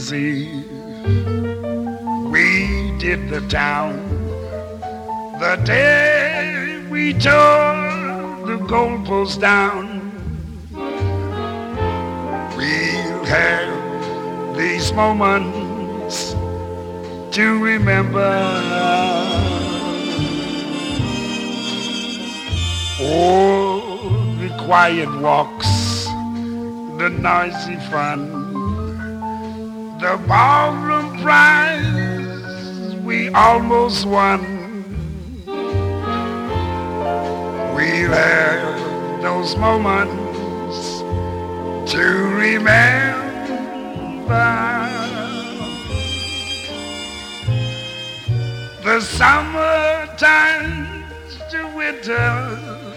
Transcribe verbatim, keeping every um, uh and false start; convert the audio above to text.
Christmas Eve, we did the town. The day we tore the goalpost down, we'll have these moments to remember. Oh, the quiet walks, the noisy fun, the ballroom prize we almost won. We'll have those moments to remember. The summer turns to winter,